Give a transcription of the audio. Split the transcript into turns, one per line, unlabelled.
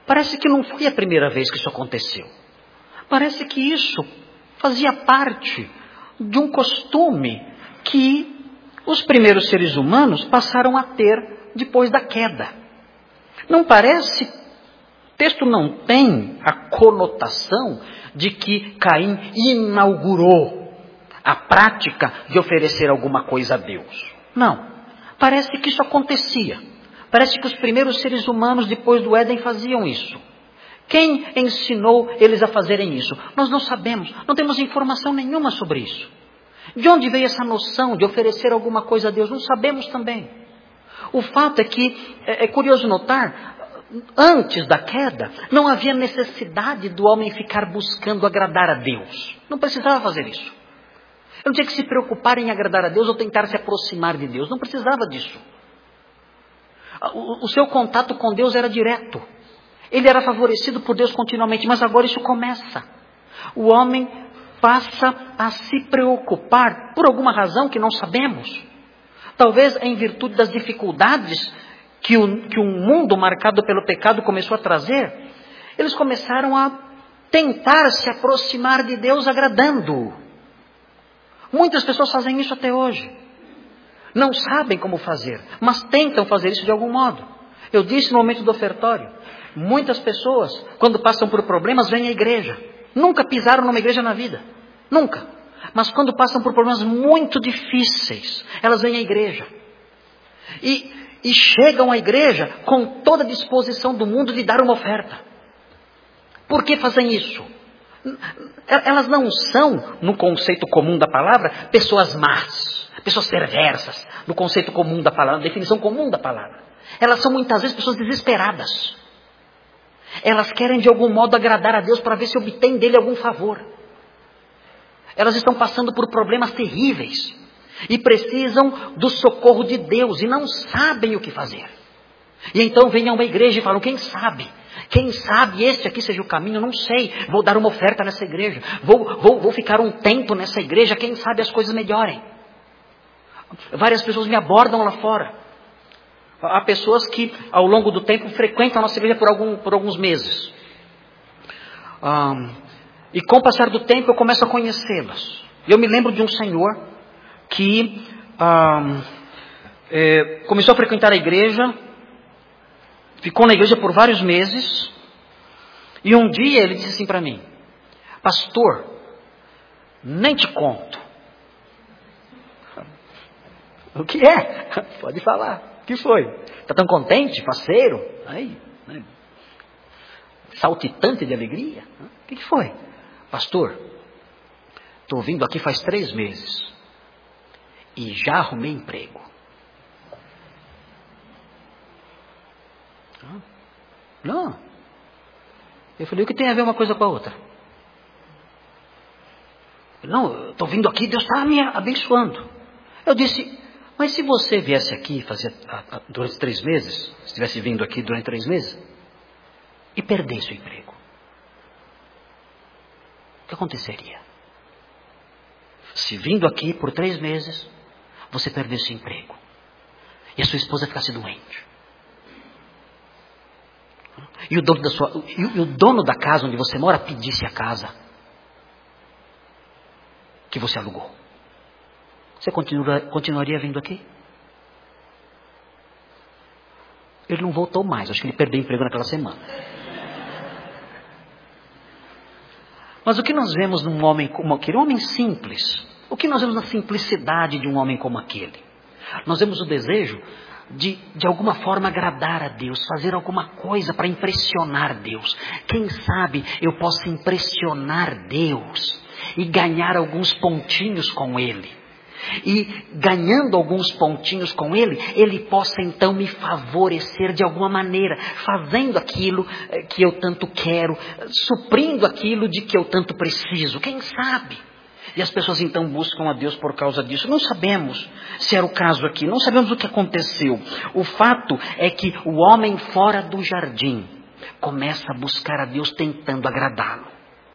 Parece que não foi a primeira vez que isso aconteceu. Parece que isso fazia parte de um costume que os primeiros seres humanos passaram a ter depois da queda. Não parece, o texto não tem a conotação de que Caim inaugurou a prática de oferecer alguma coisa a Deus. Não, parece que isso acontecia. Parece que os primeiros seres humanos depois do Éden faziam isso. Quem ensinou eles a fazerem isso? Nós não sabemos, não temos informação nenhuma sobre isso. De onde veio essa noção de oferecer alguma coisa a Deus? Não sabemos também. O fato é que, é curioso notar, antes da queda, não havia necessidade do homem ficar buscando agradar a Deus. Não precisava fazer isso. Ele não tinha que se preocupar em agradar a Deus ou tentar se aproximar de Deus. Não precisava disso. O seu contato com Deus era direto. Ele era favorecido por Deus continuamente, mas agora isso começa. O homem passa a se preocupar por alguma razão que não sabemos. Talvez em virtude das dificuldades que um mundo marcado pelo pecado começou a trazer. Eles começaram a tentar se aproximar de Deus agradando-o. Muitas pessoas fazem isso até hoje. Não sabem como fazer, mas tentam fazer isso de algum modo. Eu disse no momento do ofertório, muitas pessoas, quando passam por problemas, vêm à igreja. Nunca pisaram numa igreja na vida. Nunca. Mas quando passam por problemas muito difíceis, elas vêm à igreja. E chegam à igreja com toda a disposição do mundo de dar uma oferta. Por que fazem isso? Elas não são, no conceito comum da palavra, pessoas más, pessoas perversas, no conceito comum da palavra, na definição comum da palavra. Elas são muitas vezes pessoas desesperadas. Elas querem de algum modo agradar a Deus para ver se obtém dele algum favor. Elas estão passando por problemas terríveis e precisam do socorro de Deus e não sabem o que fazer. E então vêm a uma igreja e falam, quem sabe este aqui seja o caminho, não sei, vou dar uma oferta nessa igreja, vou ficar um tempo nessa igreja, quem sabe as coisas melhorem. Várias pessoas me abordam lá fora. Há pessoas que ao longo do tempo frequentam a nossa igreja por alguns meses. E com o passar do tempo eu começo a conhecê-las. Eu me lembro de um senhor que começou a frequentar a igreja, ficou na igreja por vários meses, e um dia ele disse assim para mim, pastor, nem te conto. O que é? Pode falar. O que foi? Está tão contente, faceiro? Aí, né? Saltitante de alegria? O que foi? Pastor, estou vindo aqui faz 3 meses e já arrumei emprego. Não. Eu falei, o que tem a ver uma coisa com a outra? Não, estou vindo aqui, Deus está me abençoando. Eu disse, mas se você viesse aqui durante 3 meses, se estivesse vindo aqui durante 3 meses, e perdesse o emprego, o que aconteceria? Se vindo aqui por 3 meses, você perdesse o emprego, e a sua esposa ficasse doente, e o dono da casa onde você mora pedisse a casa que você alugou, você continuaria vindo aqui? Ele não voltou mais, acho que ele perdeu o emprego naquela semana. Mas o que nós vemos num homem como aquele, um homem simples, o que nós vemos na simplicidade de um homem como aquele? Nós vemos o desejo de alguma forma agradar a Deus, fazer alguma coisa para impressionar Deus. Quem sabe eu possa impressionar Deus e ganhar alguns pontinhos com Ele. E ganhando alguns pontinhos com Ele, Ele possa então me favorecer de alguma maneira, fazendo aquilo que eu tanto quero, suprindo aquilo de que eu tanto preciso. Quem sabe? E as pessoas então buscam a Deus por causa disso. Não sabemos se era o caso aqui, não sabemos o que aconteceu. O fato é que o homem fora do jardim começa a buscar a Deus tentando agradá-lo.